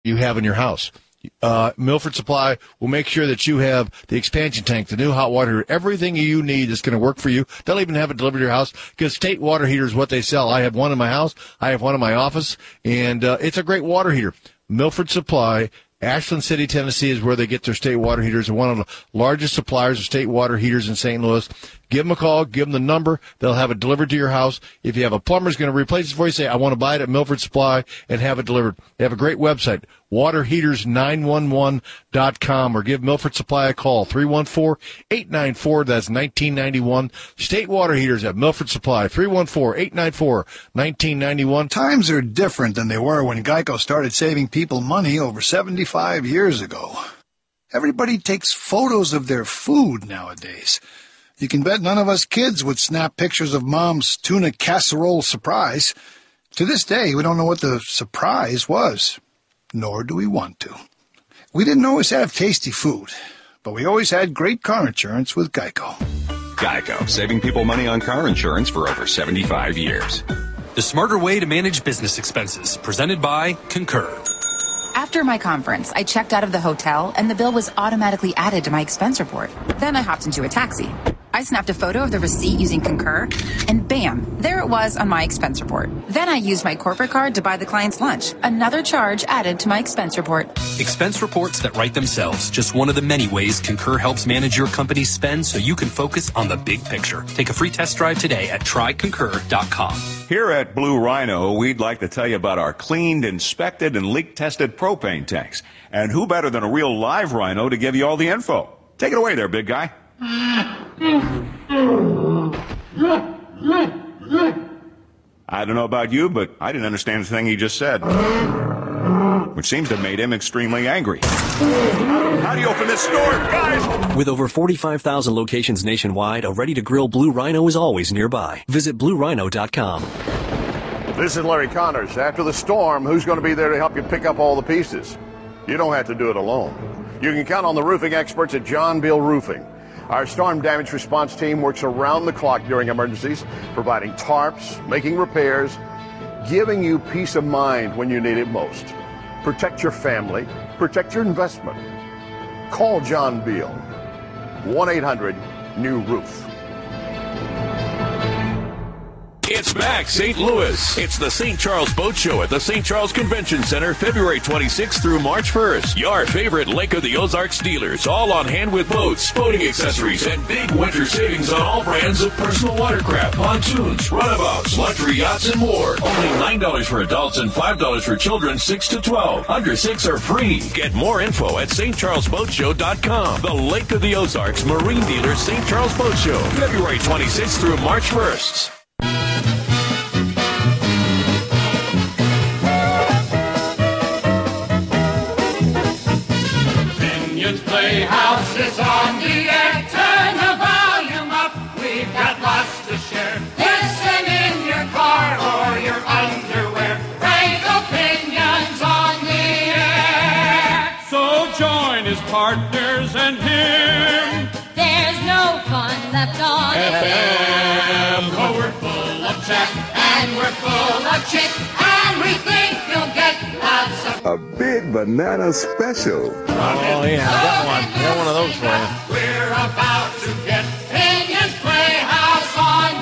you have in your house. Milford Supply will make sure that you have the expansion tank, the new hot water heater, everything you need that's going to work for you. They'll even have it delivered to your house because State water heater is what they sell. I have one in my house. I have one in my office, and it's a great water heater. Milford Supply, Ashland City, Tennessee is where they get their State water heaters. They're one of the largest suppliers of State water heaters in St. Louis. Give them a call. Give them the number. They'll have it delivered to your house. If you have a plumber's going to replace it for you, say, I want to buy it at Milford Supply and have it delivered. They have a great website, waterheaters911.com, or give Milford Supply a call, 314-894. That's 1991. State water heaters at Milford Supply, 314-894-1991. Times are different than they were when Geico started saving people money over 75 years ago. Everybody takes photos of their food nowadays. You can bet none of us kids would snap pictures of Mom's tuna casserole surprise. To this day, we don't know what the surprise was, nor do we want to. We didn't always have tasty food, but we always had great car insurance with Geico. Geico, saving people money on car insurance for over 75 years. The smarter way to manage business expenses, presented by Concur. After my conference, I checked out of the hotel, and the bill was automatically added to my expense report. Then I hopped into a taxi. I snapped a photo of the receipt using Concur, and bam, there it was on my expense report. Then I used my corporate card to buy the client's lunch. Another charge added to my expense report. Expense reports that write themselves. Just one of the many ways Concur helps manage your company's spend so you can focus on the big picture. Take a free test drive today at tryconcur.com. Here at Blue Rhino, we'd like to tell you about our cleaned, inspected, and leak-tested propane tanks. And who better than a real live rhino to give you all the info? Take it away there, big guy. I don't know about you, but I didn't understand the thing he just said, which seems to have made him extremely angry. How do you open this door, guys? With over 45,000 locations nationwide, a ready-to-grill Blue Rhino is always nearby. Visit BlueRhino.com. This is Larry Connors. After the storm, who's going to be there to help you pick up all the pieces? You don't have to do it alone. You can count on the roofing experts at John Beal Roofing. Our storm damage response team works around the clock during emergencies, providing tarps, making repairs, giving you peace of mind when you need it most. Protect your family, protect your investment. Call John Beal, 1-800-NEW-ROOF. It's back, St. Louis. It's the St. Charles Boat Show at the St. Charles Convention Center, February 26th through March 1st. Your favorite Lake of the Ozarks dealers, all on hand with boats, boating accessories, and big winter savings on all brands of personal watercraft, pontoons, runabouts, luxury yachts, and more. Only $9 for adults and $5 for children 6 to 12. Under 6 are free. Get more info at stcharlesboatshow.com. The Lake of the Ozarks Marine Dealer St. Charles Boat Show, February 26th through March 1st. Playhouse is on the air. Turn the volume up. We've got lots to share. Listen in your car or your underwear. Frank opinions on the air. So join his partners and him. There's no fun left on FM. Oh, we're full of chat and we're full of chit, and we think you'll get lots of a big banana special. Oh, yeah, got one. Got one of those for you. We're about to get Pinion's Playhouse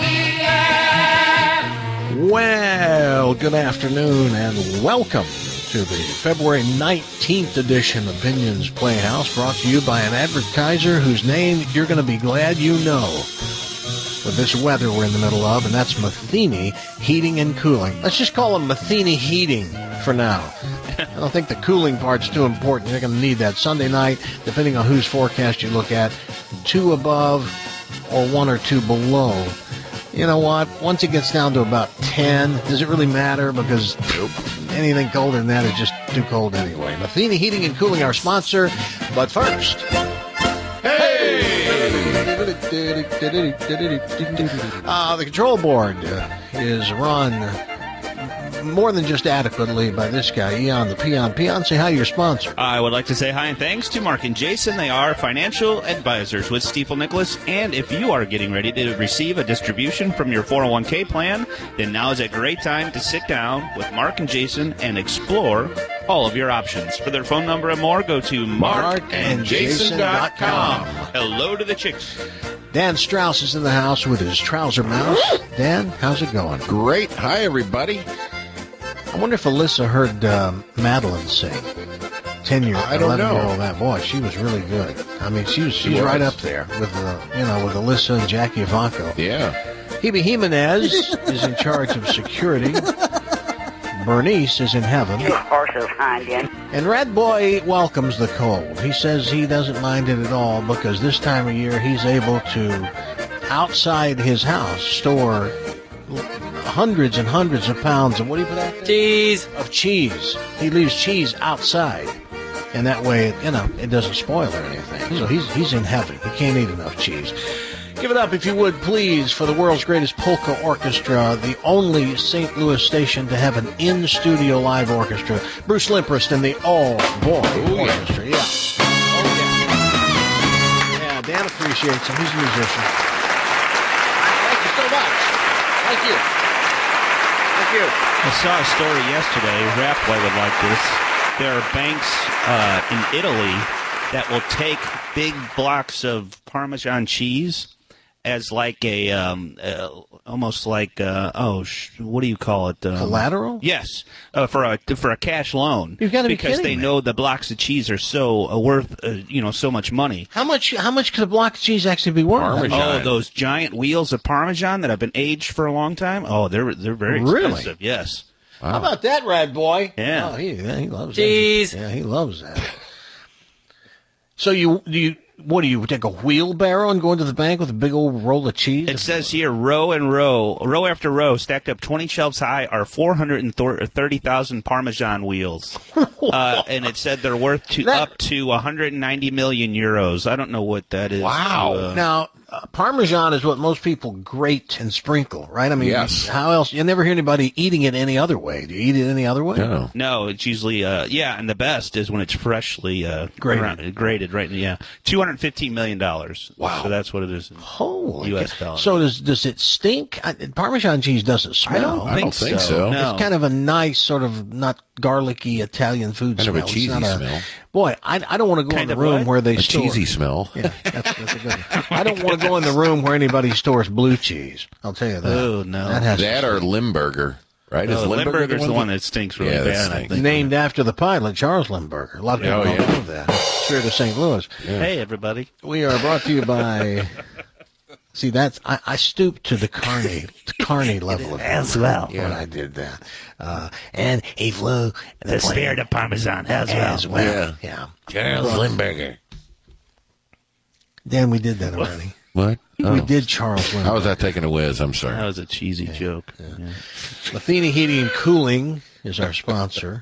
on the air. Well, good afternoon and welcome to the February 19th edition of Pinion's Playhouse, brought to you by an advertiser whose name you're going to be glad you know with this weather we're in the middle of, and that's Matheny Heating and Cooling. Let's just call them Matheny Heating for now. I don't think the cooling part's too important. You're going to need that Sunday night, depending on whose forecast you look at, 2 above or 1 or 2 below. You know what? Once it gets down to about 10, does it really matter? Because anything colder than that is just too cold anyway. Matheny Heating and Cooling, our sponsor. But first, the control board is run more than just adequately by this guy, Eon the Peon. Peon, say hi to your sponsor. I would like to say hi and thanks to Mark and Jason. They are financial advisors with Stifel Nicholas. And if you are getting ready to receive a distribution from your 401k plan, then now is a great time to sit down with Mark and Jason and explore all of your options. For their phone number and more, go to markandjason.com. Hello to the chicks. Dan Strauss is in the house with his trouser mouse. Dan, how's it going? Great. Hi, everybody. I wonder if Alyssa heard Madeline sing. 10-year-old, I don't know. 11-year-old that boy. She was really good. I mean, she's right up there with with Alyssa and Jackie Ivanko. Yeah. Hebe Jimenez is in charge of security. Bernice is in heaven. And Red Boy welcomes the cold. He says he doesn't mind it at all because this time of year he's able to, outside his house, store hundreds and hundreds of pounds of, what do you put out there? Cheese. Of cheese. He leaves cheese outside. And that way, it doesn't spoil or anything. So he's in heaven. He can't eat enough cheese. Give it up, if you would, please, for the world's greatest polka orchestra, the only St. Louis station to have an in-studio live orchestra. Bruce Limprist and the All-Boy Orchestra. Yeah. Oh, yeah. Yeah, Dan appreciates him. He's a musician. Thank you so much. Thank you. Thank you. I saw a story yesterday. Rapway would like this. There are banks in Italy that will take big blocks of Parmesan cheese as like a almost like what do you call it? Collateral? Yes, for a cash loan. You've got to be because kidding they me. know the blocks of cheese are so worth so much money. How much could a block of cheese actually be worth? Oh, those giant wheels of Parmesan that have been aged for a long time. Oh, they're very expensive. Yes. Wow. How about that, Red Boy? Yeah. Oh, he loves cheese. That. Yeah, he loves that. So what do you take a wheelbarrow and go into the bank with a big old roll of cheese? It says here, row after row, stacked up 20 shelves high, are 430,000 Parmesan wheels. And it said they're worth up to 190 million euros. I don't know what that is. Wow. Now, Parmesan is what most people grate and sprinkle, right? I mean, yes. How else? You never hear anybody eating it any other way. Do you eat it any other way? No, it's usually, and the best is when it's freshly grated, right? Yeah. $215 million. Wow. So that's what it is in U.S. dollars. So does it stink? Parmesan cheese doesn't smell. I don't think so. No. It's kind of a nice sort of not garlicky Italian food kind smell. Kind of a cheesy smell. Boy, I don't want to go in the room where they store... cheesy smell. Yeah, that's a good one. I don't want to go in the room where anybody stores blue cheese. I'll tell you that. Oh, no. That or Limburger, right? Is Limburger's the one that stinks really bad, I think. Named after the pilot, Charles Limburger. A lot of people don't know that. Spirit of St. Louis. Yeah. Hey, everybody. We are brought to you by... See, I stooped to the carny level of as well when I did that. And he flew the spirit of Parmesan as well. Yeah. Charles Limburger. Dan, we did that already. What? We did Charles Limburger. How was that taking a whiz? I'm sorry. That was a cheesy joke. Yeah. Matheny Heating and Cooling is our sponsor.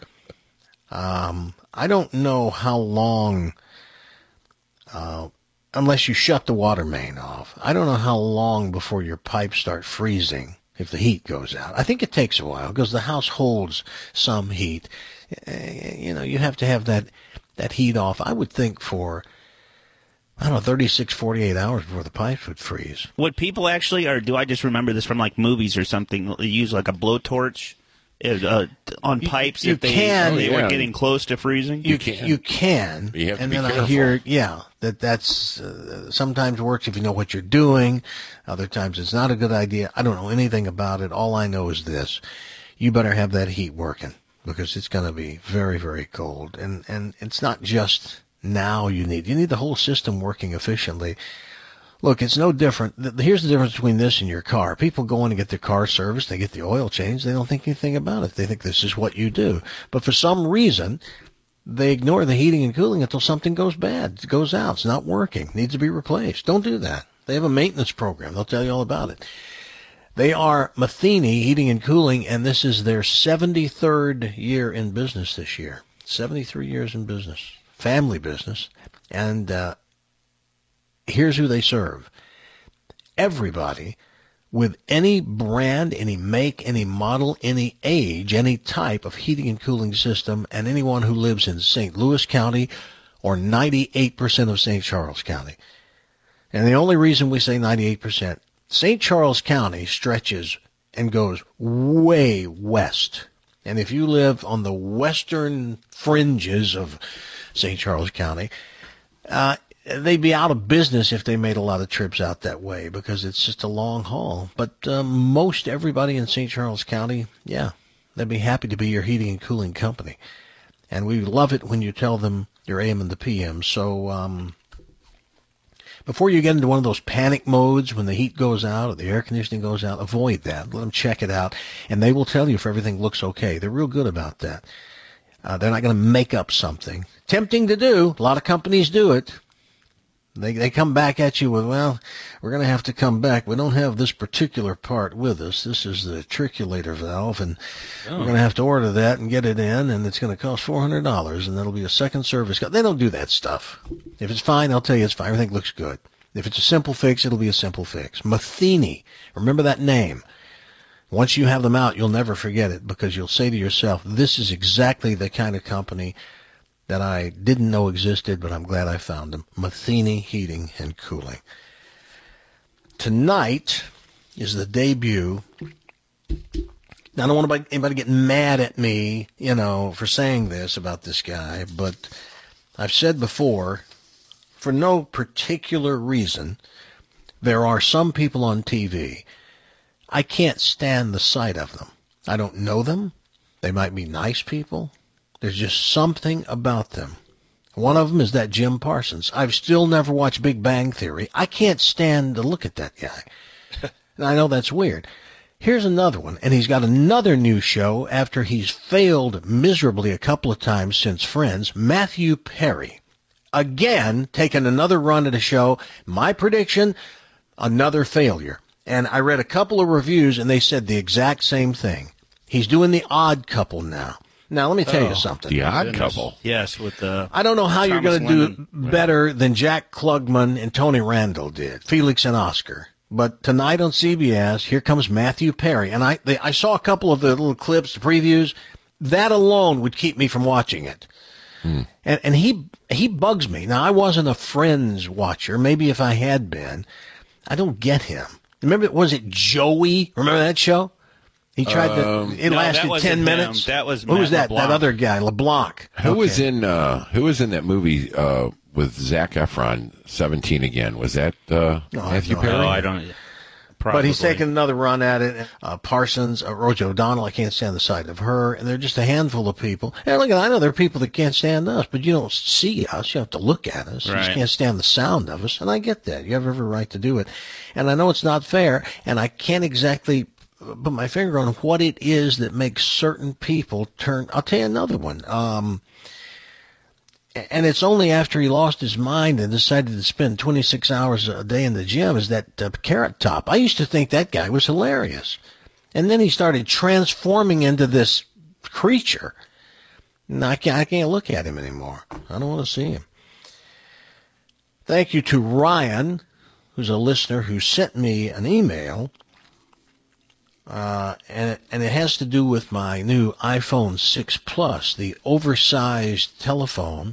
I don't know how long... unless you shut the water main off. I don't know how long before your pipes start freezing if the heat goes out. I think it takes a while because the house holds some heat. You have to have that heat off, I would think, for, 36, 48 hours before the pipes would freeze. Would people actually, or do I just remember this from like movies or something, use like a blowtorch on pipes if they were getting close to freezing? You can. You have to and be then careful. I hear, that's sometimes works if you know what you're doing. Other times it's not a good idea. I don't know anything about it. All I know is this. You better have that heat working because it's going to be very, very cold. And it's not just now you need the whole system working efficiently. Look, it's no different. Here's the difference between this and your car. People go in and get their car serviced. They get the oil changed. They don't think anything about it. They think this is what you do. But for some reason, they ignore the heating and cooling until something goes bad. It goes out. It's not working. Needs to be replaced. Don't do that. They have a maintenance program. They'll tell you all about it. They are Matheny Heating and Cooling, and this is their 73rd year in business this year. 73 years in business. Family business. And, here's who they serve. Everybody with any brand, any make, any model, any age, any type of heating and cooling system, and anyone who lives in St. Louis County or 98% of St. Charles County. And the only reason we say 98%, St. Charles County stretches and goes way west And if you live on the western fringes of St. Charles County, they'd be out of business if they made a lot of trips out that way because it's just a long haul. But most everybody in St. Charles County, yeah, they'd be happy to be your heating and cooling company. And we love it when you tell them your AM and the PM. So before you get into one of those panic modes when the heat goes out or the air conditioning goes out, avoid that. Let them check it out, and they will tell you if everything looks okay. They're real good about that. They're not going to make up something. Tempting to do. A lot of companies do it. They come back at you with, well, we're going to have to come back. We don't have this particular part with us. This is the triculator valve, and we're going to have to order that and get it in, and it's going to cost $400, and that'll be a second service. They don't do that stuff. If it's fine, they'll tell you it's fine. Everything looks good. If it's a simple fix, it'll be a simple fix. Matheny. Remember that name. Once you have them out, you'll never forget it because you'll say to yourself, this is exactly the kind of company that I didn't know existed, but I'm glad I found them. Matheny Heating and Cooling. Tonight is the debut. Now, I don't want anybody getting mad at me, for saying this about this guy, but I've said before, for no particular reason, there are some people on TV, I can't stand the sight of them. I don't know them. They might be nice people. There's just something about them. One of them is that Jim Parsons. I've still never watched Big Bang Theory. I can't stand to look at that guy. And I know that's weird. Here's another one, and he's got another new show after he's failed miserably a couple of times since Friends. Matthew Perry. Again, taking another run at a show. My prediction, another failure. And I read a couple of reviews, and they said the exact same thing. He's doing The Odd Couple now. Now, let me tell you something. The Odd Couple. Yes, with I don't know how you're going to do better than Jack Klugman and Tony Randall did, Felix and Oscar. But tonight on CBS, here comes Matthew Perry. And I saw a couple of the little clips, the previews. That alone would keep me from watching it. And he bugs me. Now, I wasn't a Friends watcher. Maybe if I had been. I don't get him. Remember, was it Joey? Remember that show? He tried to. It lasted 10 minutes. That was who was that? LeBlanc. That other guy, LeBlanc. Who was in that movie with Zac Efron? 17 again. Was that Matthew Perry? No, I don't. Probably. But he's taking another run at it. Parsons, Rosie O'Donnell, I can't stand the sight of her. And they're just a handful of people. And look, I know there are people that can't stand us, but you don't see us. You have to look at us. Right. You just can't stand the sound of us. And I get that. You have every right to do it. And I know it's not fair. And I can't exactly put my finger on what it is that makes certain people turn. I'll tell you another one. And it's only after he lost his mind and decided to spend 26 hours a day in the gym is that Carrot Top. I used to think that guy was hilarious. And then he started transforming into this creature. And I can't look at him anymore. I don't want to see him. Thank you to Ryan, who's a listener, who sent me an email. And it has to do with my new iPhone 6 Plus, the oversized telephone,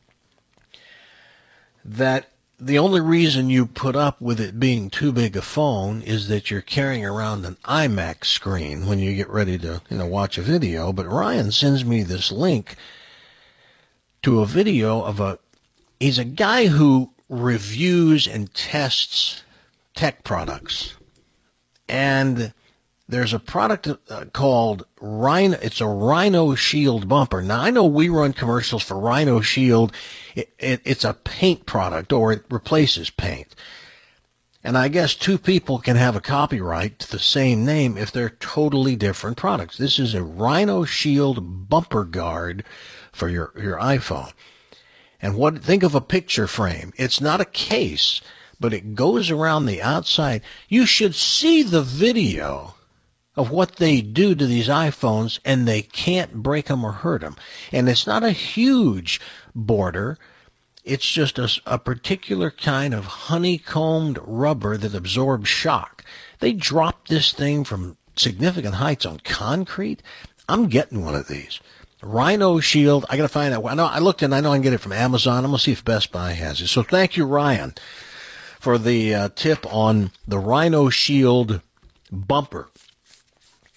that the only reason you put up with it being too big a phone is that you're carrying around an iMac screen when you get ready to, watch a video. But Ryan sends me this link to a video of he's a guy who reviews and tests tech products. And there's a product called Rhino. It's a Rhino Shield bumper. Now, I know we run commercials for Rhino Shield. It's a paint product, or it replaces paint. And I guess two people can have a copyright to the same name if they're totally different products. This is a Rhino Shield bumper guard for your iPhone. And think of a picture frame. It's not a case, but it goes around the outside. You should see the video of what they do to these iPhones, and they can't break them or hurt them. And it's not a huge border. It's just a particular kind of honeycombed rubber that absorbs shock. They dropped this thing from significant heights on concrete. I'm getting one of these. Rhino Shield. I got to find out. I looked and I know I can get it from Amazon. I'm going to see if Best Buy has it. So thank you, Ryan, for the tip on the Rhino Shield bumper.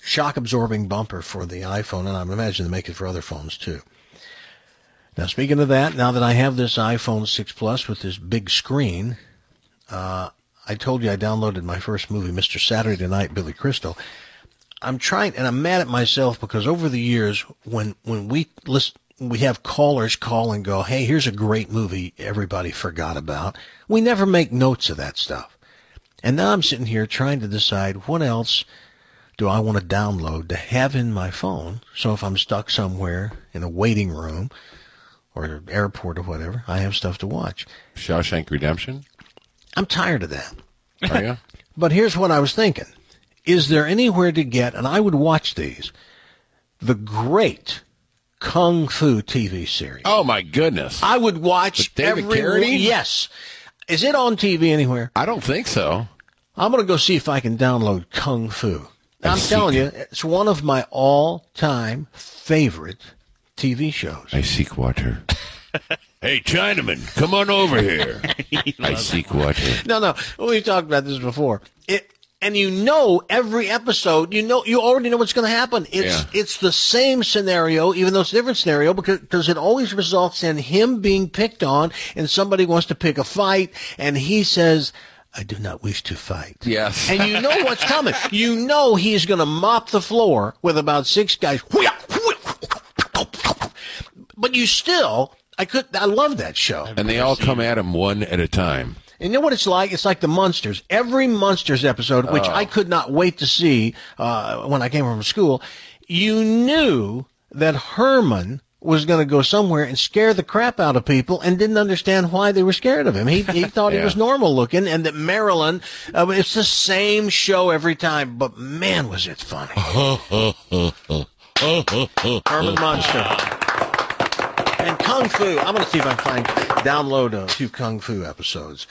shock-absorbing bumper for the iPhone, and I imagine they make it for other phones too. Now, speaking of that, now that I have this iPhone 6 Plus with this big screen, I told you I downloaded my first movie, Mr. Saturday Night, Billy Crystal. I'm trying, and I'm mad at myself because over the years, when we listen, we have callers call and go, hey, here's a great movie everybody forgot about. We never make notes of that stuff. And now I'm sitting here trying to decide what else do I want to download to have in my phone. So if I'm stuck somewhere in a waiting room or an airport or whatever, I have stuff to watch. Shawshank Redemption? I'm tired of that. Are you? But here's what I was thinking. Is there anywhere to get, and I would watch these, the great Kung Fu TV series? Oh, my goodness. I would watch With David every Carradine? Yes. Is it on TV anywhere? I don't think so. I'm going to go see if I can download Kung Fu. I'm telling you, it's one of my all-time favorite TV shows. I seek water. Hey, Chinaman, come on over here. I seek water. No, we've talked about this before. And you know every episode, you already know what's going to happen. It's the same scenario, even though it's a different scenario, because it always results in him being picked on, and somebody wants to pick a fight, and he says, I do not wish to fight. Yes. And you know what's coming. You know he's going to mop the floor with about 6 guys. But you still, I love that show. And they all come at him one at a time. And you know what it's like? It's like the Munsters. Every Munsters episode, which I could not wait to see when I came from school, you knew that Herman was going to go somewhere and scare the crap out of people and didn't understand why they were scared of him. He thought he was normal looking, and that Marilyn, it's the same show every time, but man, was it funny. Herman Munster. And Kung Fu. I'm going to see if I can download a few Kung Fu episodes.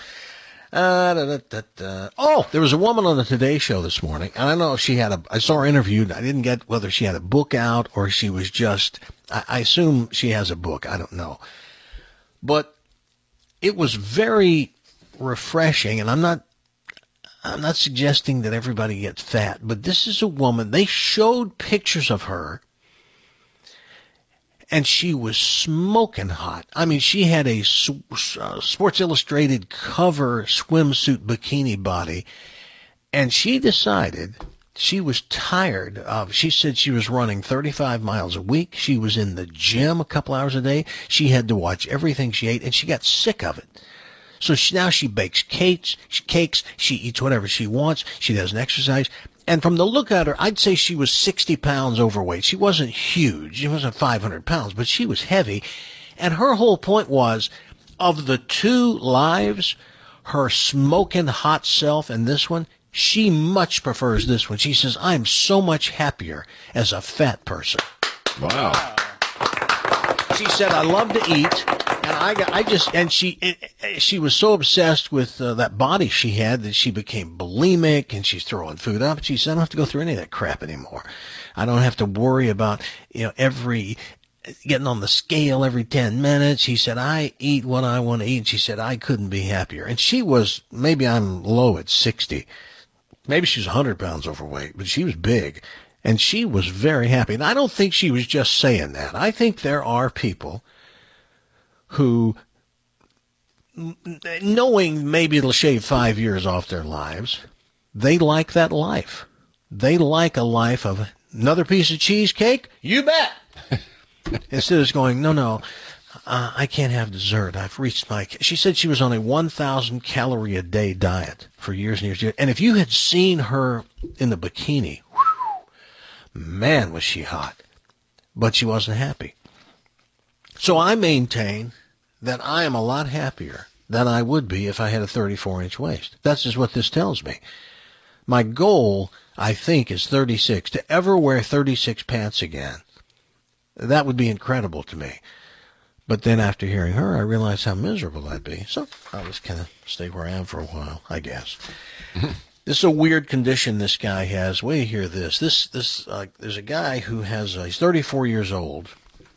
Oh, there was a woman on the Today Show this morning, and I don't know if she had I saw her interviewed. I didn't get whether she had a book out or she was just, I assume she has a book. I don't know. But it was very refreshing, and I'm not suggesting that everybody gets fat, but this is a woman. They showed pictures of her, and she was smoking hot. I mean, she had a Sports Illustrated cover swimsuit bikini body, and she decided she was tired of, she said she was running 35 miles a week. She was in the gym a couple hours a day. She had to watch everything she ate, and she got sick of it. So now she bakes cakes, she eats whatever she wants, she doesn't exercise. And from the look at her, I'd say she was 60 pounds overweight. She wasn't huge. She wasn't 500 pounds, but she was heavy. And her whole point was, of the two lives, her smoking hot self and this one, she much prefers this one. She says, I'm so much happier as a fat person. Wow. She said, I love to eat. And she was so obsessed with that body she had that she became bulimic, and she's throwing food up. She said, I don't have to go through any of that crap anymore. I don't have to worry about, getting on the scale every 10 minutes. She said, I eat what I want to eat. She said, I couldn't be happier. And she was, maybe I'm low at 60. Maybe she's 100 pounds overweight, but she was big. And she was very happy. And I don't think she was just saying that. I think there are people who, knowing maybe it'll shave 5 years off their lives, they like that life. They like a life of another piece of cheesecake? You bet! Instead of going, no, I can't have dessert. I've reached my... She said she was on a 1,000 calorie a day diet for years and years. And if you had seen her in the bikini, man, was she hot. But she wasn't happy. So I maintain that I am a lot happier than I would be if I had a 34-inch waist. That's just what this tells me. My goal, I think, is 36. To ever wear 36 pants again, that would be incredible to me. But then after hearing her, I realized how miserable I'd be. So I'll just kind of stay where I am for a while, I guess. This is a weird condition this guy has. Wait till you hear this. There's a guy who has, he's 34 years old.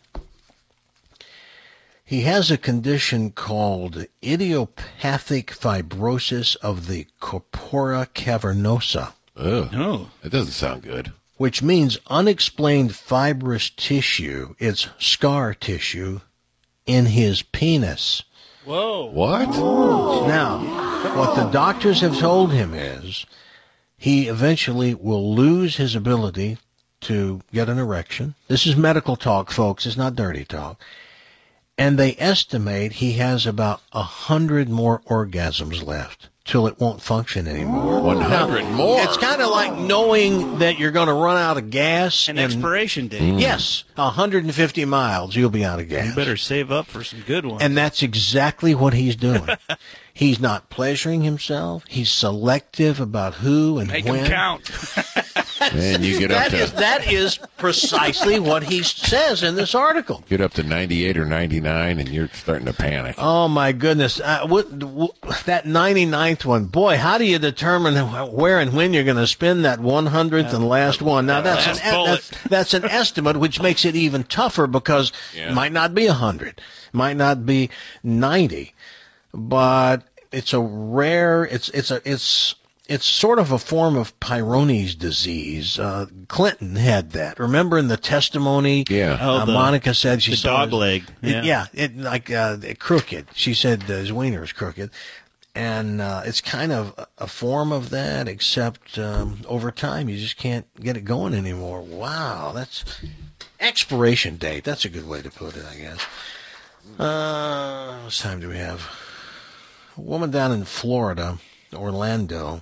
He has a condition called idiopathic fibrosis of the corpora cavernosa. Oh, that doesn't sound good. which means unexplained fibrous tissue. It's scar tissue in his penis. Whoa. What? Now, what the doctors have told him is he eventually will lose his ability to get an erection. This is medical talk, folks. It's not dirty talk. And they estimate he has about 100 more orgasms left till it won't function anymore. 100 more? It's kind of like knowing that you're going to run out of gas. An expiration date. Yes, 150 miles, you'll be out of gas. You better save up for some good ones. And that's exactly what he's doing. He's not pleasuring himself. He's selective about who and Make when. them count. Man, you get up to... That is precisely what he says in this article. Get up to 98 or 99, and you're starting to panic. Oh, my goodness. That 99th one, boy, how do you determine where and when you're going to spend that 100th and last one? Now, that's an estimate, which makes it even tougher because it might not be 100, might not be 90, but it's a rare, it's sort of a form of Peyronie's disease. Clinton had that. Remember in the testimony? Yeah. Monica said she saw dog leg. Crooked. She said his wiener is crooked. And it's kind of a form of that, except over time you just can't get it going anymore. Wow, that's expiration date. That's a good way to put it, I guess. How much time do we have? A woman down in Florida, Orlando,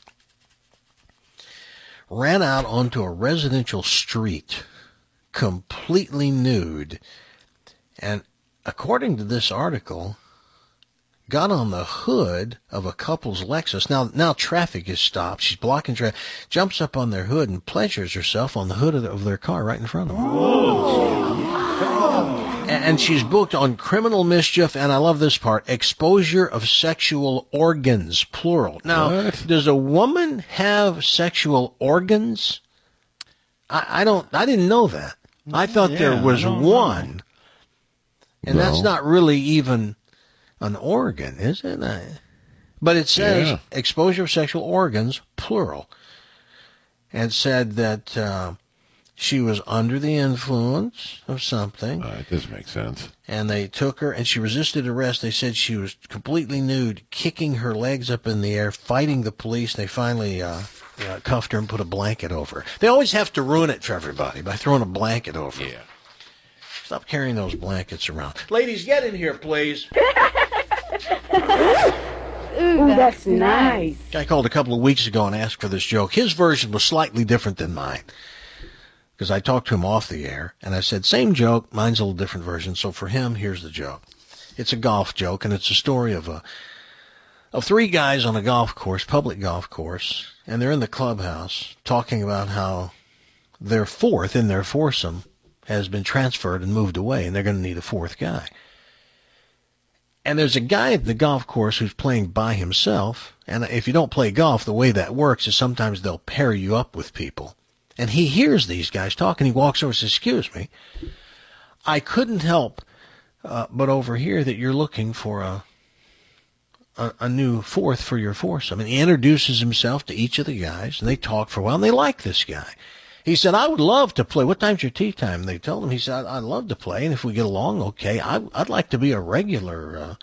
ran out onto a residential street completely nude, and according to this article, got on the hood of a couple's Lexus. Now traffic is stopped. She's blocking traffic. Jumps up on their hood and pleasures herself on the hood of their car right in front of them. Whoa. And she's booked on criminal mischief, and I love this part, exposure of sexual organs, plural. Now, does a woman have sexual organs? I didn't know that. I thought there was one. And that's not really even an organ, is it? But it says exposure of sexual organs, plural. And said that she was under the influence of something. It does make sense. And they took her, and she resisted arrest. They said she was completely nude, kicking her legs up in the air, fighting the police. They finally cuffed her and put a blanket over her. They always have to ruin it for everybody by throwing a blanket over her. Yeah. Stop carrying those blankets around. Ladies, get in here, please. Ooh, that's nice. Guy called a couple of weeks ago and asked for this joke. His version was slightly different than mine, because I talked to him off the air, and I said, same joke, mine's a little different version. So for him, here's the joke. It's a golf joke, and it's a story of three guys on a golf course, public golf course, and they're in the clubhouse talking about how their fourth in their foursome has been transferred and moved away, and they're going to need a fourth guy. And there's a guy at the golf course who's playing by himself, and if you don't play golf, the way that works is sometimes they'll pair you up with people. And he hears these guys talking. He walks over and says, excuse me, I couldn't help but overhear that you're looking for a new fourth for your foursome. And he introduces himself to each of the guys, and they talk for a while, and they like this guy. He said, I would love to play. What time's your tee time? And they told him, he said, I'd love to play, and if we get along okay, I'd like to be a regular,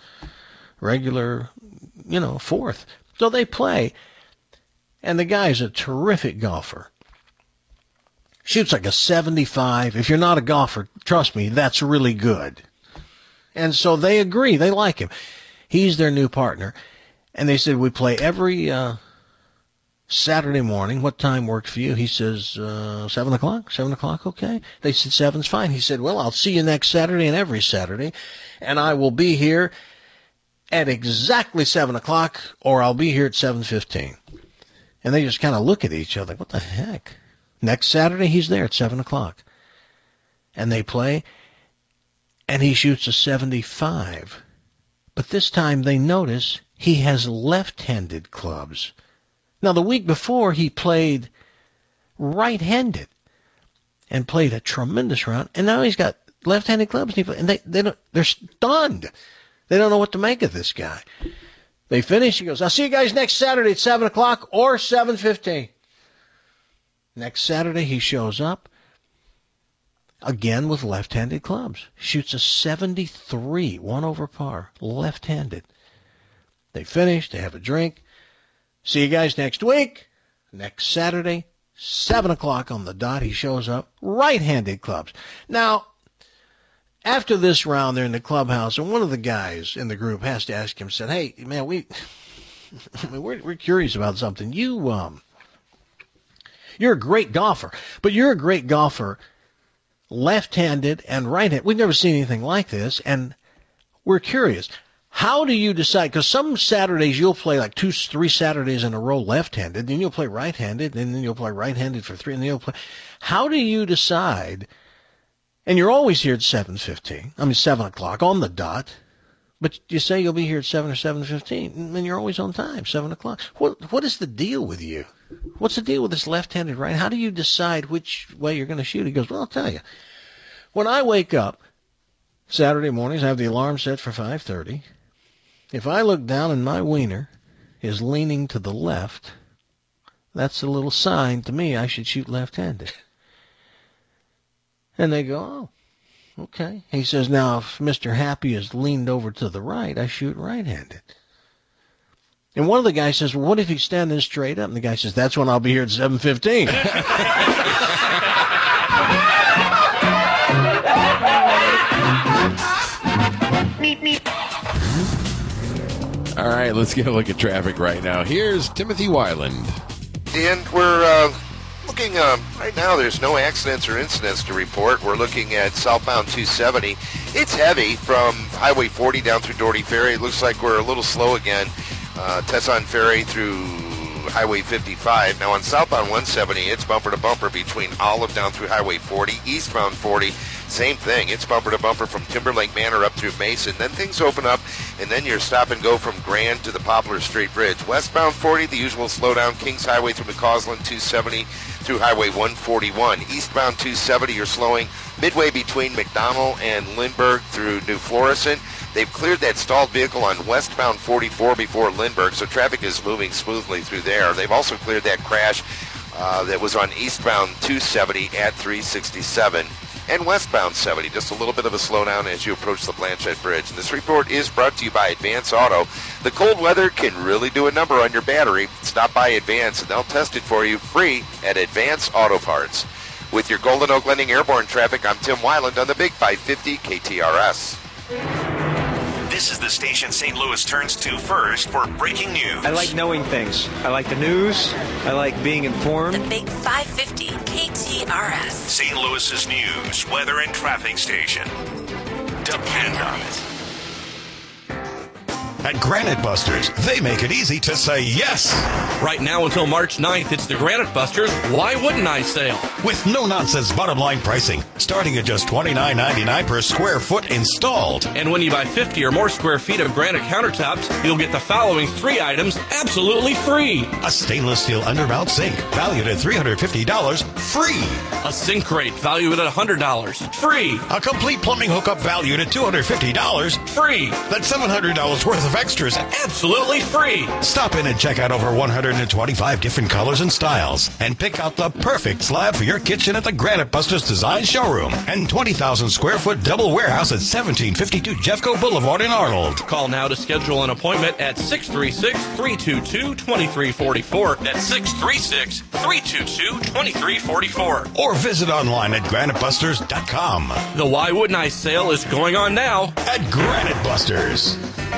fourth. So they play, and the guy's a terrific golfer. Shoots like a 75. If you're not a golfer, trust me, that's really good. And so they agree. They like him. He's their new partner. And they said, we play every Saturday morning. What time works for you? He says, 7 o'clock? 7 o'clock, okay? They said, 7's fine. He said, well, I'll see you next Saturday and every Saturday. And I will be here at exactly 7 o'clock, or I'll be here at 7:15. And they just kind of look at each other. What the heck? Next Saturday, he's there at 7 o'clock. And they play, and he shoots a 75. But this time they notice he has left-handed clubs. Now, the week before, he played right-handed and played a tremendous round. And now he's got left-handed clubs, and they're stunned. They don't know what to make of this guy. They finish. He goes, I'll see you guys next Saturday at 7 o'clock or 7:15. Next Saturday, he shows up, again with left-handed clubs. Shoots a 73, 1 over par, left-handed. They finish, they have a drink. See you guys next week. Next Saturday, 7 o'clock on the dot, he shows up, right-handed clubs. Now, after this round, they're in the clubhouse, and one of the guys in the group has to ask him, said, hey, man, we're curious about something. You're a great golfer, but you're a great golfer left-handed and right-handed. We've never seen anything like this, and we're curious. How do you decide? Because some Saturdays you'll play like 2-3 Saturdays in a row left-handed, then you'll play right-handed, and then you'll play right-handed for 3, and then you'll play. How do you decide? And you're always here at 7 o'clock on the dot, but you say you'll be here at 7 or 7:15, and you're always on time, 7 o'clock. What is the deal with you? What's the deal with this left-handed right? How do you decide which way you're going to shoot? He goes, well, I'll tell you. When I wake up Saturday mornings, I have the alarm set for 5:30. If I look down and my wiener is leaning to the left, that's a little sign to me I should shoot left-handed. And they go, oh, okay. He says, now, if Mr. Happy is leaned over to the right, I shoot right-handed. And one of the guys says, well, what if he's standing straight up? And the guy says, that's when I'll be here at 7:15. All right, let's get a look at traffic right now. Here's Timothy Weiland. And we're looking, right now there's no accidents or incidents to report. We're looking at southbound 270. It's heavy from Highway 40 down through Doherty Ferry. It looks like we're a little slow again. Tesson Ferry through Highway 55. Now on southbound 170, it's bumper to bumper between Olive down through Highway 40. Eastbound 40, same thing. It's bumper to bumper from Timberlake Manor up through Mason. Then things open up, and then you're stop and go from Grand to the Poplar Street Bridge. Westbound 40, the usual slowdown. Kings Highway through McCausland, 270 through Highway 141. Eastbound 270, you're slowing midway between McDonald and Lindbergh through New Florissant. They've cleared that stalled vehicle on westbound 44 before Lindbergh, so traffic is moving smoothly through there. They've also cleared that crash that was on eastbound 270 at 367. And westbound 70, just a little bit of a slowdown as you approach the Blanchette Bridge. And this report is brought to you by Advance Auto. The cold weather can really do a number on your battery. Stop by Advance and they'll test it for you free at Advance Auto Parts. With your Golden Oak Lending Airborne traffic, I'm Tim Weiland on the Big 550 KTRS. This is the station St. Louis turns to first for breaking news. I like knowing things. I like the news. I like being informed. The Big 550 KTRS. St. Louis's news, weather, and traffic station. Depend on it. At Granite Busters, they make it easy to say yes. Right now until March 9th, it's the Granite Busters Why Wouldn't I sale. With no-nonsense bottom-line pricing, starting at just $29.99 per square foot installed. And when you buy 50 or more square feet of granite countertops, you'll get the following 3 items absolutely free. A stainless steel undermount sink, valued at $350, free. A sink rate, valued at $100, free. A complete plumbing hookup, valued at $250, free. That's $700 worth of extras, absolutely free. Stop in and check out over 125 different colors and styles and pick out the perfect slab for your kitchen at the Granite Busters Design Showroom and 20,000 square foot double warehouse at 1752 Jeffco Boulevard in Arnold. Call now to schedule an appointment at 636-322-2344. That's 636-322-2344. Or visit online at granitebusters.com. The Why Wouldn't I sale is going on now at Granite Busters.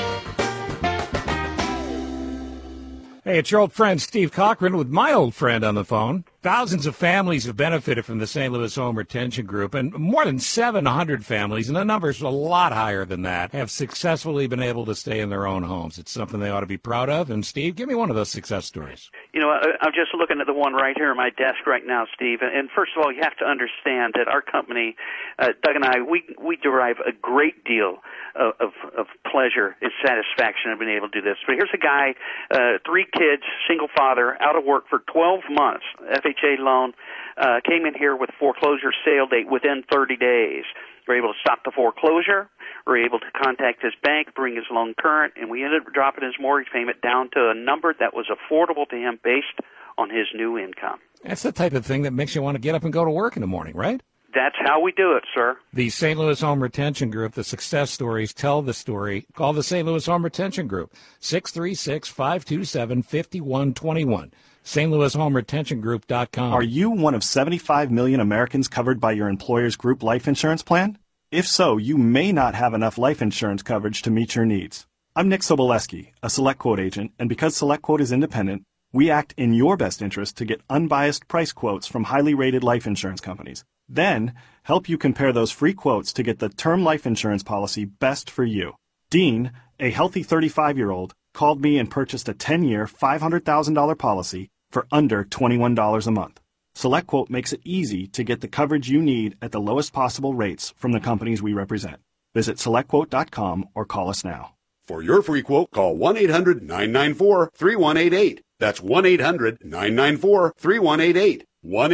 Hey, it's your old friend Steve Cochran with my old friend on the phone. Thousands of families have benefited from the St. Louis Home Retention Group, and more than 700 families, and the number's a lot higher than that, have successfully been able to stay in their own homes. It's something they ought to be proud of. And, Steve, give me one of those success stories. You know, I'm just looking at the one right here on my desk right now, Steve. And first of all, you have to understand that our company, Doug and I, we derive a great deal of pleasure and satisfaction of being able to do this. But here's a guy, 3 kids, single father, out of work for 12 months, FHA loan, came in here with a foreclosure sale date within 30 days. We were able to stop the foreclosure. We were able to contact his bank, bring his loan current, and we ended up dropping his mortgage payment down to a number that was affordable to him based on his new income. That's the type of thing that makes you want to get up and go to work in the morning, right? That's how we do it, sir. The St. Louis Home Retention Group, the success stories tell the story. Call the St. Louis Home Retention Group, 636-527-5121. stlouishomeretentiongroup.com. Are you one of 75 million Americans covered by your employer's group life insurance plan? If so, you may not have enough life insurance coverage to meet your needs. I'm Nick Soboleski, a SelectQuote agent, and because SelectQuote is independent, we act in your best interest to get unbiased price quotes from highly rated life insurance companies. Then, help you compare those free quotes to get the term life insurance policy best for you. Dean, a healthy 35-year-old, called me and purchased a 10-year, $500,000 policy for under $21 a month. SelectQuote makes it easy to get the coverage you need at the lowest possible rates from the companies we represent. Visit SelectQuote.com or call us now. For your free quote, call 1-800-994-3188. That's 1-800-994-3188.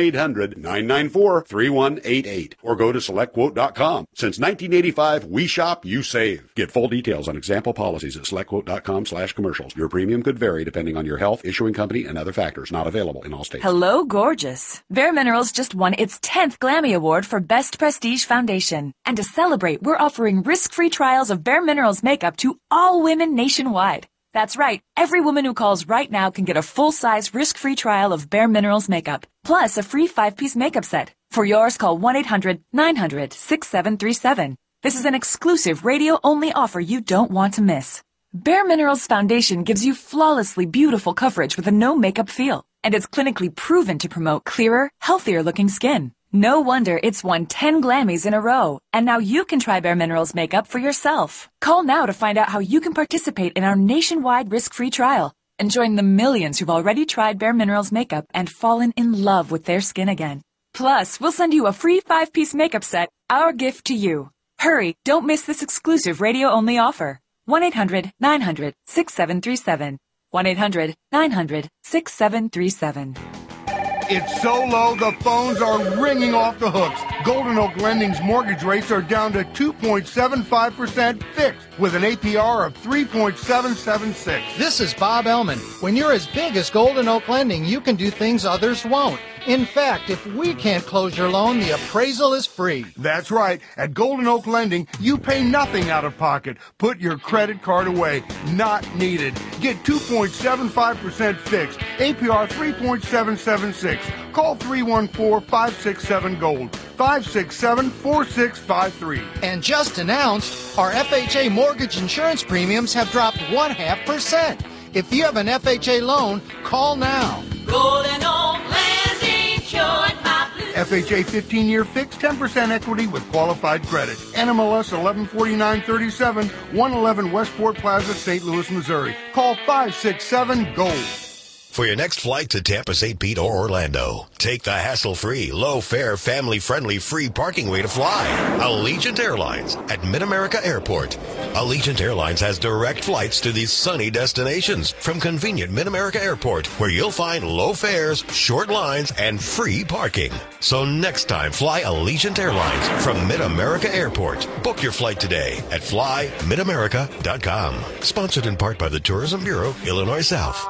1-800-994-3188. Or go to SelectQuote.com. Since 1985, we shop, you save. Get full details on example policies at SelectQuote.com/commercials. Your premium could vary depending on your health, issuing company, and other factors. Not available in all states. Hello, gorgeous. Bare Minerals just won its 10th Glammy Award for Best Prestige Foundation. And to celebrate, we're offering risk-free trials of Bare Minerals makeup to all women nationwide. That's right. Every woman who calls right now can get a full-size, risk-free trial of Bare Minerals makeup, plus a free 5-piece makeup set. For yours, call 1-800-900-6737. This is an exclusive radio-only offer you don't want to miss. Bare Minerals Foundation gives you flawlessly beautiful coverage with a no-makeup feel, and it's clinically proven to promote clearer, healthier-looking skin. No wonder it's won 10 Glammys in a row, and now you can try Bare Minerals makeup for yourself. Call now to find out how you can participate in our nationwide risk-free trial and join the millions who've already tried Bare Minerals makeup and fallen in love with their skin again. Plus, we'll send you a free 5-piece makeup set, our gift to you. Hurry, don't miss this exclusive radio-only offer. 1-800-900-6737. 1-800-900-6737. It's so low, the phones are ringing off the hooks. Golden Oak Lending's mortgage rates are down to 2.75% fixed with an APR of 3.776. This is Bob Ellman. When you're as big as Golden Oak Lending, you can do things others won't. In fact, if we can't close your loan, the appraisal is free. That's right. At Golden Oak Lending, you pay nothing out of pocket. Put your credit card away. Not needed. Get 2.75% fixed. APR 3.776. Call 314-567-GOLD. 567-4653. And just announced, our FHA mortgage insurance premiums have dropped 0.5%. If you have an FHA loan, call now. Golden Oak Lending, showing my blue. FHA 15-year fixed, 10% equity with qualified credit. NMLS 114937, 111 Westport Plaza, St. Louis, Missouri. Call 567-GOLD. For your next flight to Tampa, St. Pete, or Orlando, take the hassle-free, low-fare, family-friendly, free parking way to fly. Allegiant Airlines at Mid-America Airport. Allegiant Airlines has direct flights to these sunny destinations from convenient Mid-America Airport, where you'll find low fares, short lines, and free parking. So next time, fly Allegiant Airlines from Mid-America Airport. Book your flight today at flymidamerica.com. Sponsored in part by the Tourism Bureau, Illinois South.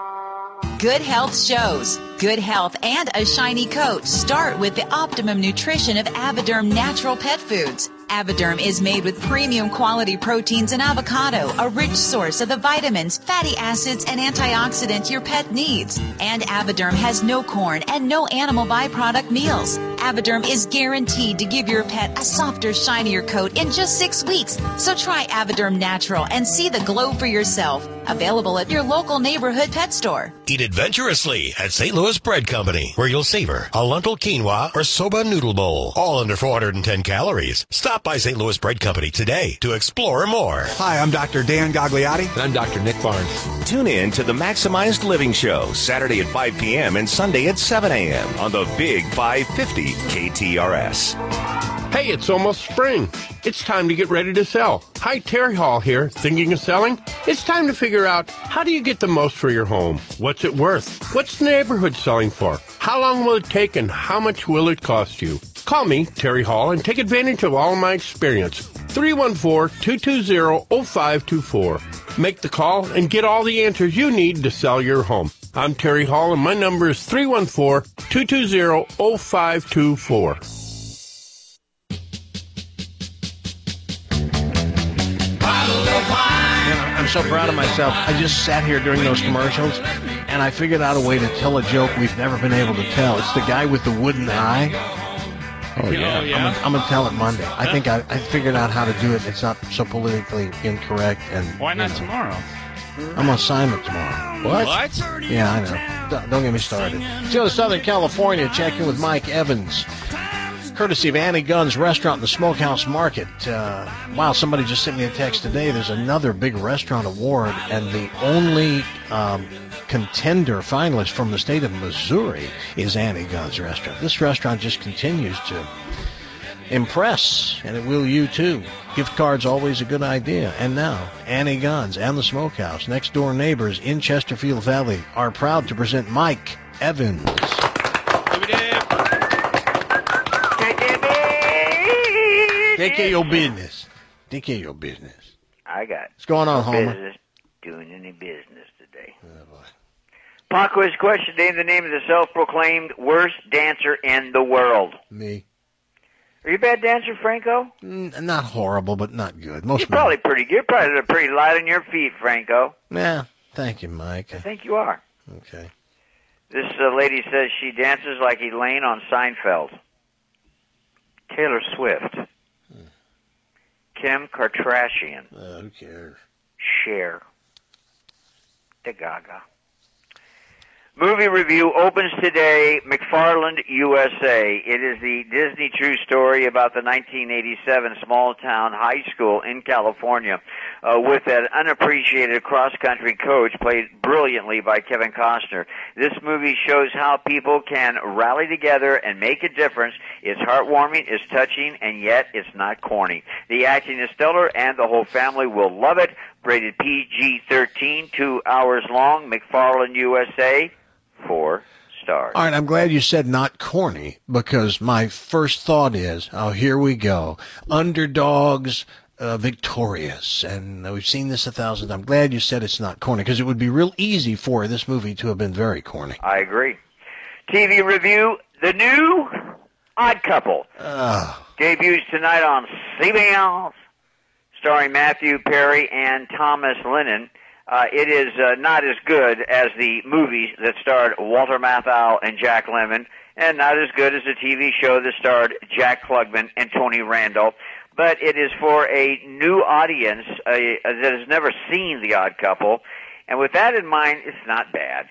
Good health shows. Good health and a shiny coat start with the optimum nutrition of Avoderm Natural Pet Foods. Avoderm is made with premium quality proteins and avocado, a rich source of the vitamins, fatty acids, and antioxidants your pet needs. And Avoderm has no corn and no animal byproduct meals. Avoderm is guaranteed to give your pet a softer, shinier coat in just 6 weeks. So try Avoderm Natural and see the glow for yourself. Available at your local neighborhood pet store. Eat adventurously at St. Louis Bread Company, where you'll savor a lentil quinoa or soba noodle bowl, all under 410 calories. Stop by St. Louis Bread Company today to explore more. Hi, I'm Dr. Dan Gagliotti. And I'm Dr. Nick Barnes. Tune in to the Maximized Living Show, Saturday at 5 p.m. and Sunday at 7 a.m. on the Big 550 KTRS. Hey, it's almost spring. It's time to get ready to sell. Hi, Terry Hall here. Thinking of selling? It's time to figure out, how do you get the most for your home? What's it worth? What's the neighborhood selling for? How long will it take and how much will it cost you? Call me, Terry Hall, and take advantage of all of my experience. 314-220-0524. Make the call and get all the answers you need to sell your home. I'm Terry Hall, and my number is 314-220-0524. I'm so proud of myself. I just sat here during those commercials, and I figured out a way to tell a joke we've never been able to tell. It's the guy with the wooden eye. Oh, yeah. I'm going to tell it Monday. I think I figured out how to do it. It's not so politically incorrect. And why not tomorrow? I'm on assignment tomorrow. What? Yeah, I know. Don't get me started. Let's go to Southern California, check in with Mike Evans. Courtesy of Annie Gunn's Restaurant in the Smokehouse Market. Wow, somebody just sent me a text today. There's another big restaurant award, and the only contender finalist from the state of Missouri is Annie Gunn's Restaurant. This restaurant just continues to impress, and it will you too. Gift cards always a good idea. And now, Annie Gunn's and the Smokehouse, next door neighbors in Chesterfield Valley, are proud to present Mike Evans. Take care of your business. Take care of your business. I got What's going on, Homer? business doing any business today. Pop quiz question. Name the name of the self-proclaimed worst dancer in the world. Me. Are you a bad dancer, Franco? Not horrible, but not good. You're probably pretty good. You're probably pretty light on your feet, Franco. Yeah, thank you, Mike. I think you are. Okay. This lady says she dances like Elaine on Seinfeld. Taylor Swift. Kim Kardashian. Who cares? Cher. De Gaga. Movie review opens today, McFarland, USA. It is the Disney true story about the 1987 small-town high school in California with that unappreciated cross-country coach played brilliantly by Kevin Costner. This movie shows how people can rally together and make a difference. It's heartwarming, it's touching, and yet it's not corny. The acting is stellar, and the whole family will love it. Rated PG-13, 2 hours long, McFarland, USA. 4 stars. All right, I'm glad you said not corny, because my first thought is, here we go. Underdogs victorious, and we've seen this 1,000 times. I'm glad you said it's not corny, because it would be real easy for this movie to have been very corny. I agree. TV review, the new Odd Couple. Debuts tonight on CBS, starring Matthew Perry and Thomas Lennon. It is not as good as the movies that starred Walter Matthau and Jack Lemmon, and not as good as the TV show that starred Jack Klugman and Tony Randall. But it is for a new audience that has never seen The Odd Couple, and with that in mind, it's not bad.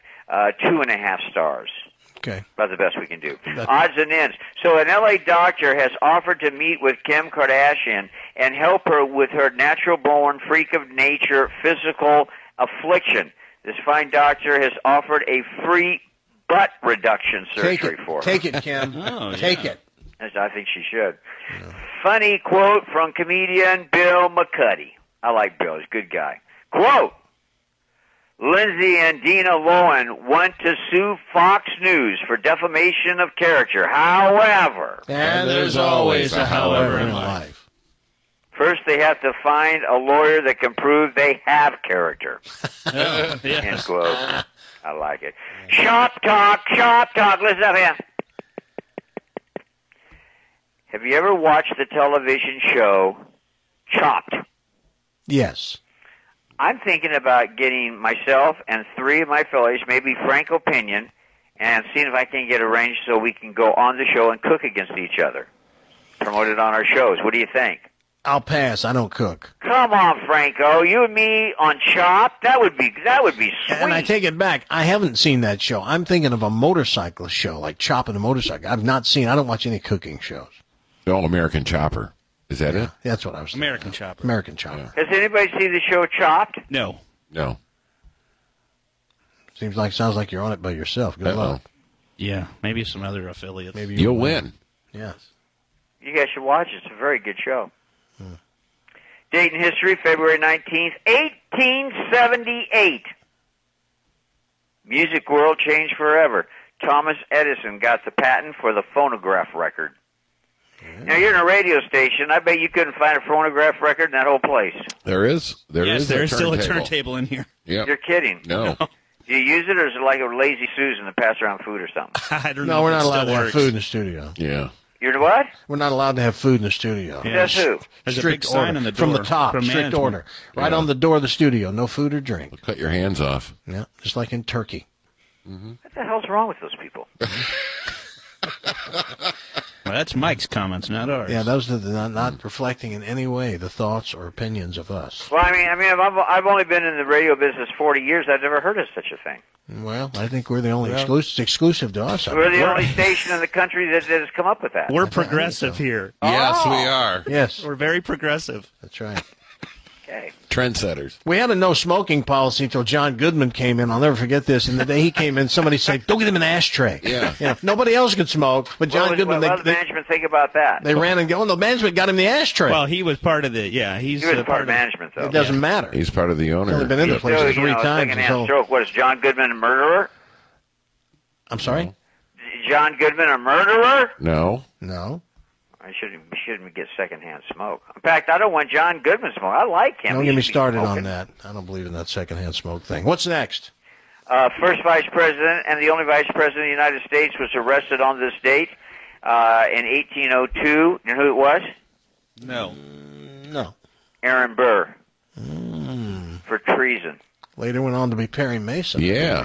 2.5 stars. Okay. About the best we can do. Odds and ends. So an L.A. doctor has offered to meet with Kim Kardashian and help her with her natural-born freak of nature physical affliction. This fine doctor has offered a free butt reduction surgery for her. Take it, Kim. Take it. I think she should. Yeah. Funny quote from comedian Bill McCuddy. I like Bill. He's a good guy. Quote, Lindsay and Dina Lohan want to sue Fox News for defamation of character. However... And there's always a however in life. First, they have to find a lawyer that can prove they have character. Yes. End quote. I like it. Shop talk. Listen up here. Have you ever watched the television show Chopped? Yes. I'm thinking about getting myself and 3 of my fellows, maybe Frank Opinion, and seeing if I can get arranged so we can go on the show and cook against each other. Promote it on our shows. What do you think? I'll pass. I don't cook. Come on, Franco. You and me on Chopped? That would be sweet. And I take it back. I haven't seen that show. I'm thinking of a motorcyclist show, like chopping a motorcycle. I don't watch any cooking shows. The All-American Chopper. Is that it? That's what I was thinking. American Chopper. American Chopper. Has anybody seen the show Chopped? No. Sounds like you're on it by yourself. Good luck. Yeah, maybe some other affiliates. Maybe you'll win. Yes. You guys should watch it. It's a very good show. Date in history, February 19th, 1878. Music world changed forever. Thomas Edison got the patent for the phonograph record. Now, you're in a radio station. I bet you couldn't find a phonograph record in that whole place. There is. There is still a turntable in here. Yep. You're kidding. No. Do Do you use it, or is it like a lazy Susan to pass around food or something? I don't No, know. we're if not it allowed still to have works. food in the studio. Yeah. You're what? We're not allowed to have food in the studio. Says who? There's a Strict big sign order. on the From the door top, from strict management. order. Right Yeah. on the door of the studio. No food or drink. Cut your hands off. Yeah, just like in Turkey. What the hell's wrong with those people? Well, that's Mike's comments, not ours. Yeah, those are not reflecting in any way the thoughts or opinions of us. Well, I mean, I've only been in the radio business 40 years. I've never heard of such a thing. Well, I think we're the only exclusive to us. We're the only station in the country that has come up with that. We're progressive here. Yes, we are. Yes, We're very progressive. that's right. Okay. Trendsetters. We had a no smoking policy until John Goodman came in. I'll never forget this. And the day he came in, somebody said, "Go get him an ashtray." Yeah. You know, nobody else could smoke, but John Goodman. What does management think about that? They ran and go. The management got him the ashtray. Well, he was part of the. Yeah, he's He was part part of management, though. it doesn't matter. He's part of the owner. He's only been in the Yep. place So, three times. secondhand So, stroke. What is John Goodman a murderer? I'm sorry. John Goodman a murderer? No. No. I shouldn't get secondhand smoke. In fact, I don't want John Goodman smoke. I like him. Don't He get me should be started on smoking. that. I don't believe in that secondhand smoke thing. What's next? First vice president and the only vice president of the United States was arrested on this date in 1802. You know who it was? No. No. Aaron Burr for treason. Later went on to be Perry Mason. Yeah.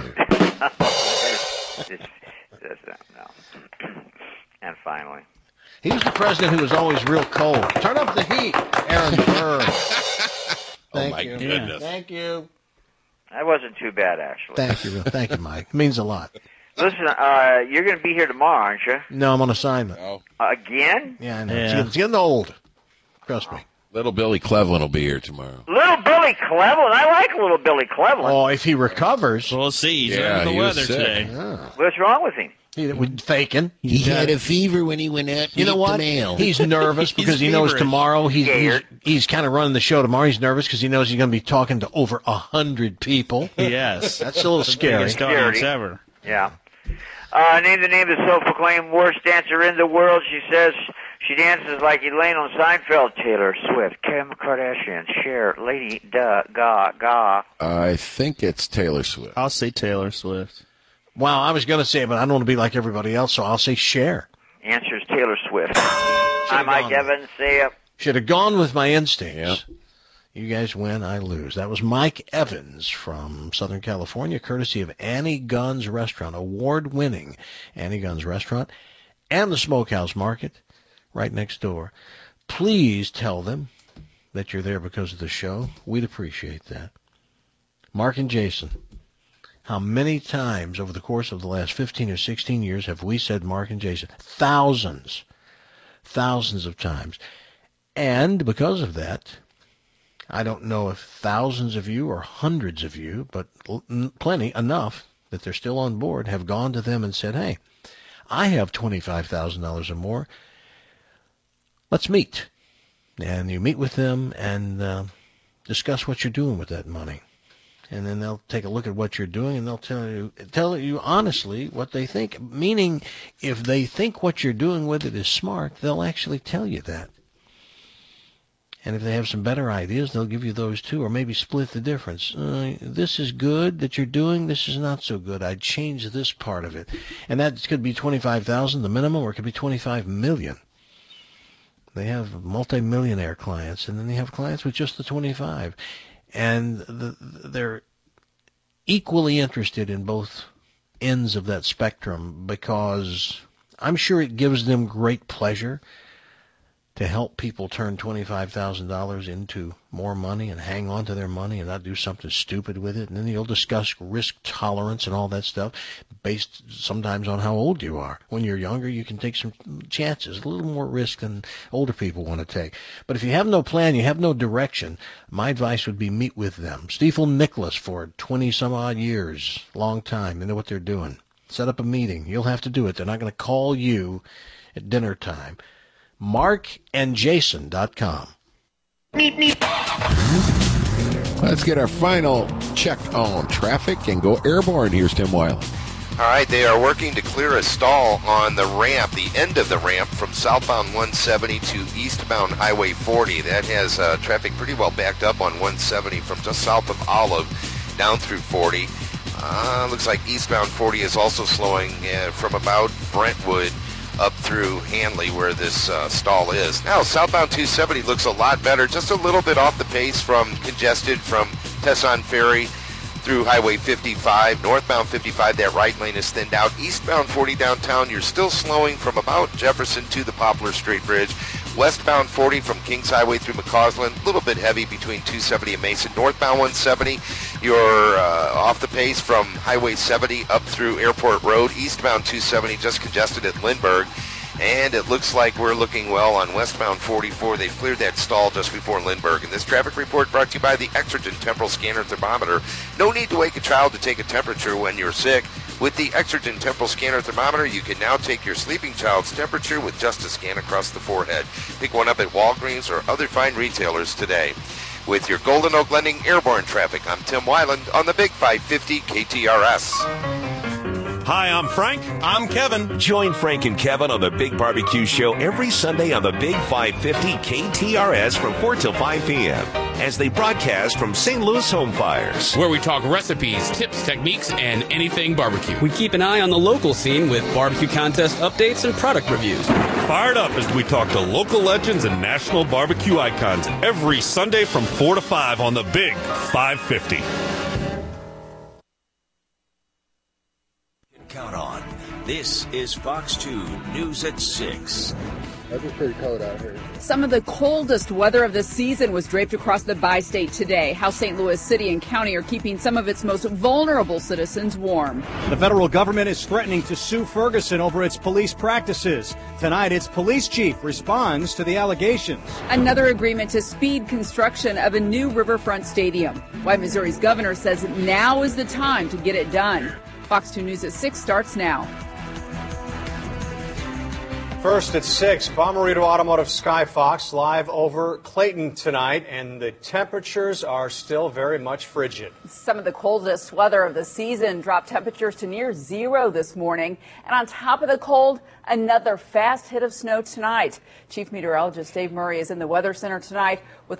No. And finally. He was the president who was always real cold. Turn up the heat, Aaron Burr. Thank my you. goodness. Thank you. That wasn't too bad, actually. Thank you, Mike. It means a lot. Listen, you're going to be here tomorrow, aren't you? No, I'm on assignment. Oh. Again? Yeah, I know. Yeah. It's getting old. Trust me. Little Billy Cleveland will be here tomorrow. Little Billy Cleveland. I like Little Billy Cleveland. Oh, if he recovers. We'll see. He's Yeah, under the he was weather sick. today. Yeah. What's wrong with him? He was faking. He had a fever when he went out. You know what? He's nervous because he knows feverish. tomorrow Scared. he's kind of running the show tomorrow. He's nervous because he knows he's going to be talking to over 100 people. Yes. That's a little scary. Biggest audience ever. Yeah. Name the name of the self-proclaimed worst dancer in the world. She says she dances like Elaine on Seinfeld. Taylor Swift, Kim Kardashian, Cher, Lady Gaga. I think it's Taylor Swift. I'll say Taylor Swift. Wow, I was going to say it, but I don't want to be like everybody else, so I'll say Cher. Answer is Taylor Swift. I'm Mike Evans. See ya. Should have gone with my instincts. Yep. You guys win, I lose. That was Mike Evans from Southern California, courtesy of Annie Gunn's Restaurant, award-winning Annie Gunn's Restaurant, and the Smokehouse Market right next door. Please tell them that you're there because of the show. We'd appreciate that. Mark and Jason, how many times over the course of the last 15 or 16 years have we said Mark and Jason? Thousands of times. And because of that, I don't know if thousands of you or hundreds of you, but plenty, enough that they're still on board, have gone to them and said, hey, I have $25,000 or more. Let's meet. And you meet with them and discuss what you're doing with that money. And then they'll take a look at what you're doing and they'll tell you honestly what they think. Meaning, if they think what you're doing with it is smart, they'll actually tell you that. And if they have some better ideas, they'll give you those too, or maybe split the difference. This is good that you're doing. This is not so good. I'd change this part of it. And that could be $25,000, the minimum, or it could be $25 million. They have multi-millionaire clients, and then they have clients with just the 25. And they're equally interested in both ends of that spectrum because I'm sure it gives them great pleasure to help people turn $25,000 into more money and hang on to their money and not do something stupid with it. And then you'll discuss risk tolerance and all that stuff based sometimes on how old you are. When you're younger, you can take some chances, a little more risk than older people want to take. But if you have no plan, you have no direction, my advice would be meet with them. Stiefel Nicholas for 20-some-odd years, long time. They know what they're doing. Set up a meeting. You'll have to do it. They're not going to call you at dinner time. markandjason.com. Let's get our final check on traffic and go airborne. Here's Tim Wiley. All right, they are working to clear a stall on the ramp, the end of the ramp from southbound 170 to eastbound Highway 40. That has traffic pretty well backed up on 170 from just south of Olive down through 40. Looks like eastbound 40 is also slowing from about Brentwood up through Hanley where this stall is. Now, southbound 270 looks a lot better, just a little bit off the pace from congested from Tesson Ferry through Highway 55. Northbound 55, that right lane is thinned out. Eastbound 40 downtown, you're still slowing from about Jefferson to the Poplar Street Bridge. Westbound 40 from Kings Highway through McCausland, a little bit heavy between 270 and Mason. Northbound 170, you're off the pace from Highway 70 up through Airport Road. Eastbound 270 just congested at Lindbergh. And it looks like we're looking well on westbound 44. They've cleared that stall just before Lindbergh. And this traffic report brought to you by the Exergen Temporal Scanner Thermometer. No need to wake a child to take a temperature when you're sick. With the Exergen Temporal Scanner Thermometer, you can now take your sleeping child's temperature with just a scan across the forehead. Pick one up at Walgreens or other fine retailers today. With your Golden Oak Lending Airborne Traffic, I'm Tim Weiland on the Big 550 KTRS. Hi, I'm Frank. I'm Kevin. Join Frank and Kevin on the Big Barbecue Show every Sunday on the Big 550 KTRS from 4 till 5 p.m. as they broadcast from St. Louis Home Fires. Where we talk recipes, tips, techniques, and anything barbecue. We keep an eye on the local scene with barbecue contest updates and product reviews. Fired up as we talk to local legends and national barbecue icons every Sunday from 4 to 5 on the Big 550. Count on. This is Fox 2 News at 6. It's pretty cold out here. Some of the coldest weather of the season was draped across the bi-state today. How St. Louis City and County are keeping some of its most vulnerable citizens warm. The federal government is threatening to sue Ferguson over its police practices. Tonight, its police chief responds to the allegations. Another agreement to speed construction of a new riverfront stadium. Why Missouri's governor says now is the time to get it done. Fox 2 News at 6 starts now. First at 6, Bomarito Automotive Skyfox live over Clayton tonight, and the temperatures are still very much frigid. Some of the coldest weather of the season dropped temperatures to near zero this morning. And on top of the cold, another fast hit of snow tonight. Chief Meteorologist Dave Murray is in the Weather Center tonight with